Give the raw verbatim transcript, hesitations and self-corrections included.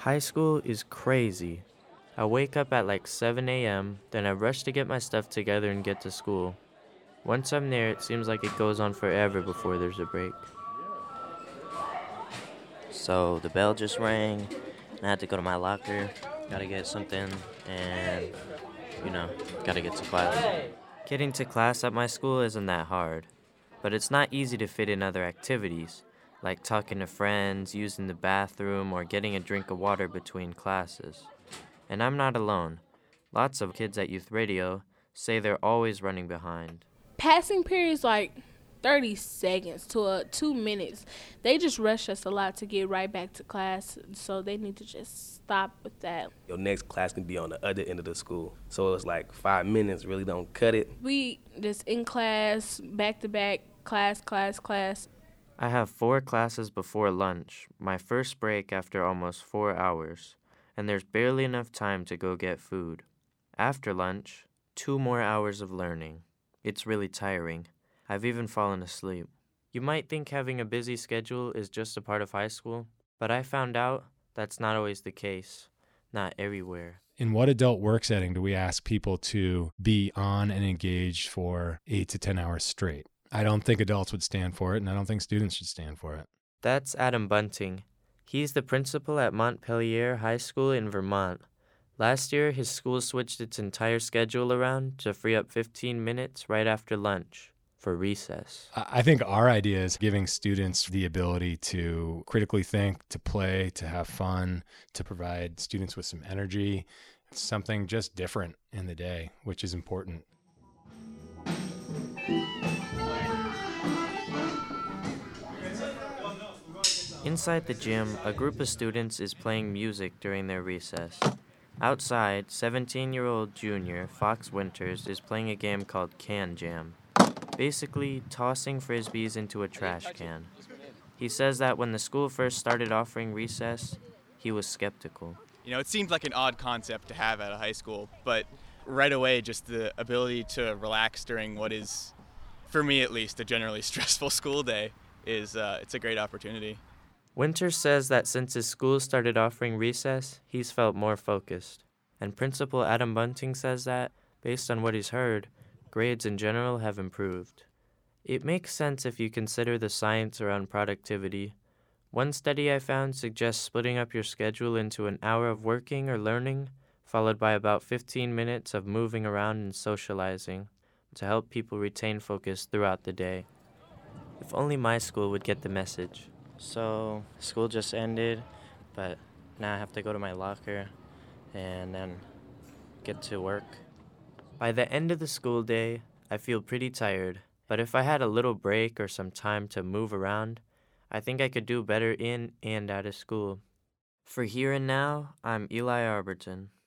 High school is crazy. I wake up at like seven a m, then I rush to get my stuff together and get to school. Once I'm there, it seems like it goes on forever before there's a break. So the bell just rang, and I had to go to my locker, gotta get something, and, you know, gotta get to class. Getting to class at my school isn't that hard, but it's not easy to fit in other activities, like talking to friends, using the bathroom, or getting a drink of water between classes. And I'm not alone. Lots of kids at Youth Radio say they're always running behind. Passing periods like thirty seconds to uh, two minutes. They just rush us a lot to get right back to class, so they need to just stop with that. Your next class can be on the other end of the school, so it's like five minutes really don't cut it. We just in class, back to back, class, class, class. I have four classes before lunch, my first break after almost four hours, and there's barely enough time to go get food. After lunch, two more hours of learning. It's really tiring. I've even fallen asleep. You might think having a busy schedule is just a part of high school, but I found out that's not always the case. Not everywhere. In what adult work setting do we ask people to be on and engaged for eight to ten hours straight? I don't think adults would stand for it, and I don't think students should stand for it. That's Adam Bunting. He's the principal at Montpelier High School in Vermont. Last year, his school switched its entire schedule around to free up fifteen minutes right after lunch for recess. I think our idea is giving students the ability to critically think, to play, to have fun, to provide students with some energy, something just different in the day, which is important. Inside the gym, a group of students is playing music during their recess. Outside, seventeen-year-old junior Fox Winters is playing a game called Can Jam, basically tossing frisbees into a trash can. He says that when the school first started offering recess, he was skeptical. You know, it seemed like an odd concept to have at a high school, but right away, just the ability to relax during what is, for me at least, a generally stressful school day is uh, it's a great opportunity. Winters says that since his school started offering recess, he's felt more focused. And Principal Adam Bunting says that, based on what he's heard, grades in general have improved. It makes sense if you consider the science around productivity. One study I found suggests splitting up your schedule into an hour of working or learning, followed by about fifteen minutes of moving around and socializing, to help people retain focus throughout the day. If only my school would get the message. So school just ended, but now I have to go to my locker and then get to work. By the end of the school day, I feel pretty tired, but if I had a little break or some time to move around, I think I could do better in and out of school. For Here and Now, I'm Eli Arberton.